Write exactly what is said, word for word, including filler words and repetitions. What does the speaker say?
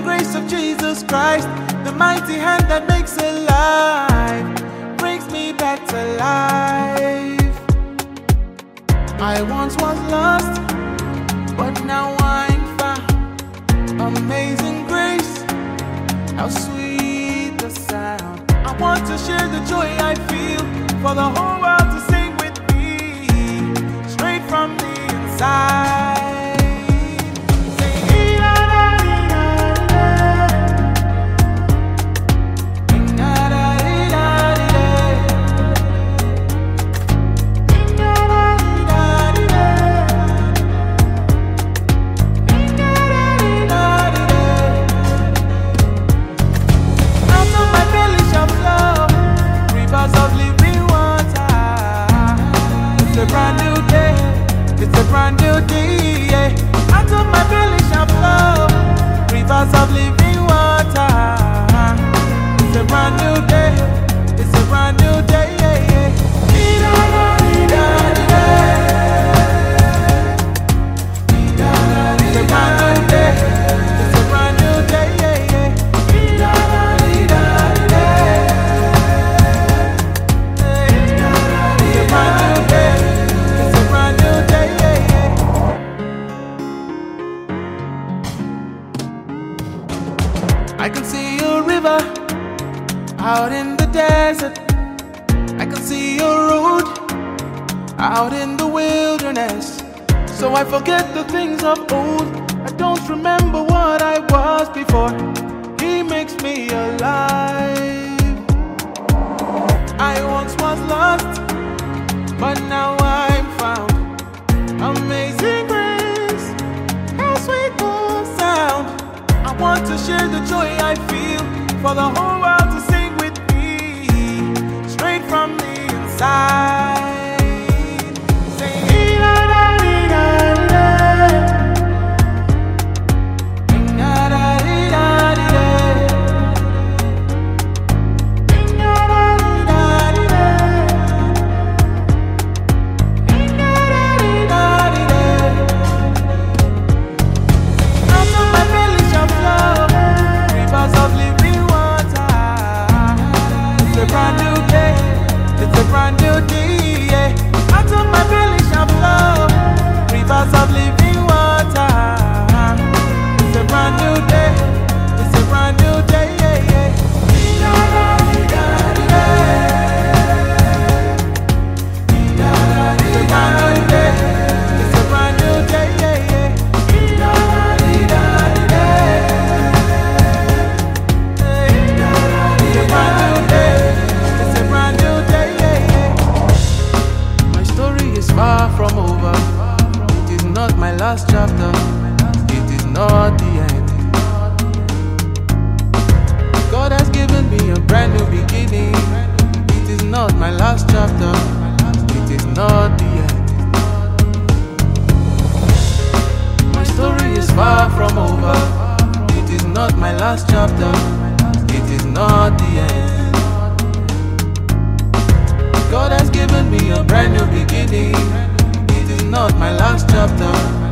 grace of Jesus Christ, the mighty hand that makes alive, brings me back to life. I once was lost, but now I'm found. Amazing grace, how sweet the sound. I want to share the joy I feel, for the whole world to sing with me, straight from the inside. It's a brand new day, it's a brand new day, yeah. Out of my belly shall flow rivers of living water. It's a brand new day, it's a brand new day, yeah, yeah. It's a brand new day, it's a brand new day, yeah, yeah. It's a brand new day. I can see a river out in the desert. I can see a road out in the wilderness. So I forget the things of old. I don't remember what I was before. He makes me alive. I once was lost, but now I'm found. Amazing grace, how sweet the sound. I want to share the joy I feel, for the whole world to sing with me, straight from the inside. Sing, la, la, la, la, la, la, la, la, It's a brand new day, it's a brand new day, yeah. Out of my belly shall flow rivers of living water. It's a brand new day, it's a brand new day, yeah, yeah. It's a brand new day, it's a brand new day, yeah, yeah. It's a brand new day. Far from over, it is not my last chapter, it is not the end. God has given me a brand new beginning. It is not my last chapter, it is not the end. My story is far from over, it is not my last chapter, it is not the end. God has given me a brand new beginning. It is not my last chapter.